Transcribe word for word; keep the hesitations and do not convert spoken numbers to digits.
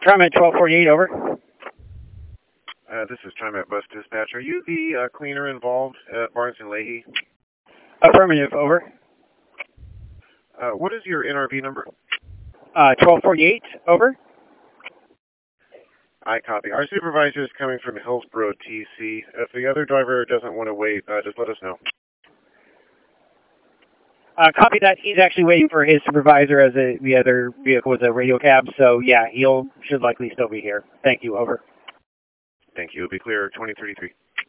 TriMet twelve forty-eight, over. Uh, this is TriMet Bus Dispatch. Are you the uh, cleaner involved at Barnes and Leahy? Affirmative, over. Uh, what is your N R V number? Uh, twelve forty-eight, over. I copy. Our supervisor is coming from Hillsborough, T C. If the other driver doesn't want to wait, uh, just let us know. Uh, copy that. He's actually waiting for his supervisor as a, the other vehicle was a radio cab. So, yeah, he'll should likely still be here. Thank you, over. Thank you. It'll be clear twenty thirty-three.